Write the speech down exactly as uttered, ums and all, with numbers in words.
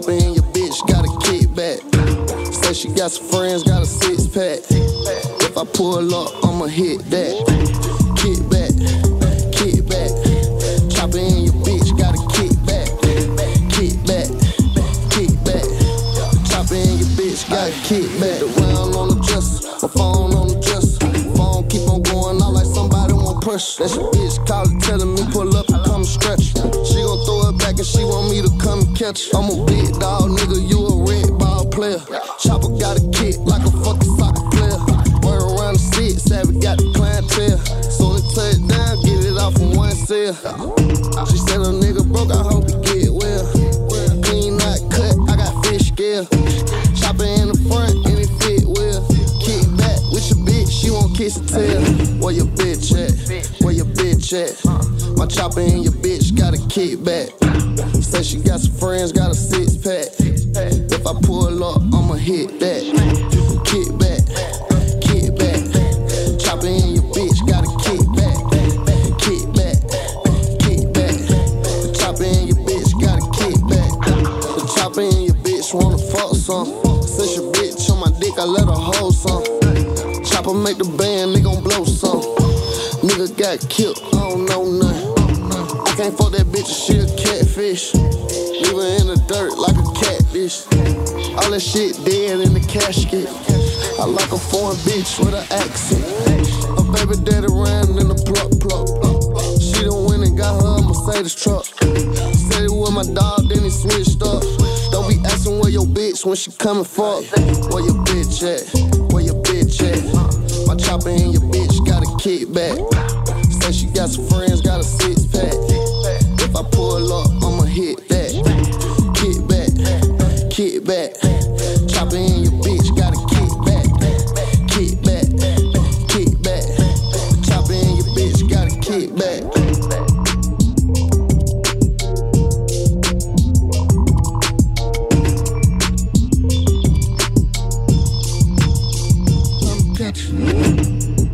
Chopper in your bitch, got a kickback. Say she got some friends, got a six pack. If I pull up, I'ma hit that. Kickback, kickback. Chopper in your bitch, got a kickback. Kickback, kickback. Chopper in your bitch, got a kickback. The round on the dresser, my phone on the dresser. Phone keep on going out like somebody want pressure. That's your bitch calling, telling me pull up and come and stretch. She gon' throw it back and she want me to come and catch. I'm a big dog, nigga, you a red ball player. Chopper got a kick like a fucking soccer player. Word around the six, Savage got the clientele. Soon as touch down, get it off from one cell. She said a nigga broke, I hope he get well. Clean, not cut, I got fish scale. Chopper in the front, and it fit well. Kick back with your bitch, she won't kiss her tail. Where your bitch at? Where your bitch at? My chopper in your bitch got a kickback. Say she got some friends, got a six pack. If I pull up, I'ma hit that. Kickback, kickback. Chopper in your bitch got a kickback. Kickback, kickback. The chopper in your bitch got a kickback. The chopper in your bitch wanna fuck some. Since your bitch on my dick, I let her hold some. Chopper make the band, they gon' blow some. Nigga got killed, I don't know nothing. I can't fuck that bitch, she a catfish. Leave her in the dirt like a catfish. All that shit dead in the casket. I like a foreign bitch with an accent. A baby daddy ran in the plug plug. She done went and got her a Mercedes truck. Said it with my dog, then he switched up. Don't be asking where your bitch when she coming fuck. Where your bitch at? Where your bitch at? My chopper in your bitch got a kickback. Say she got some friends, got a six pack. If I pull up, I'ma hit that. Kickback, kickback. Chopper in your bitch got a kickback. Kickback, kickback. Chopper in your bitch got a kickback. Catch you.